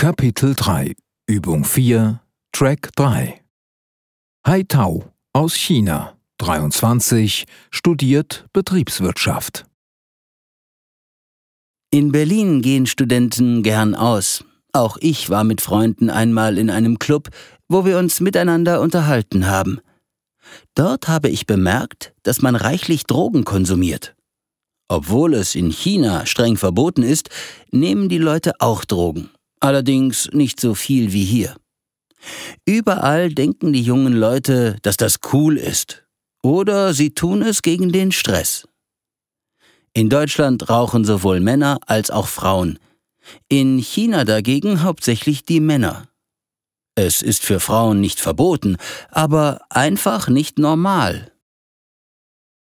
Kapitel 3 Übung 4 Track 3 Hai Tao aus China, 23, studiert Betriebswirtschaft. In Berlin gehen Studenten gern aus. Auch ich war mit Freunden einmal in einem Club, wo wir uns miteinander unterhalten haben. Dort habe ich bemerkt, dass man reichlich Drogen konsumiert. Obwohl es in China streng verboten ist, nehmen die Leute auch Drogen. Allerdings nicht so viel wie hier. Überall denken die jungen Leute, dass das cool ist. Oder sie tun es gegen den Stress. In Deutschland rauchen sowohl Männer als auch Frauen. In China dagegen hauptsächlich die Männer. Es ist für Frauen nicht verboten, aber einfach nicht normal.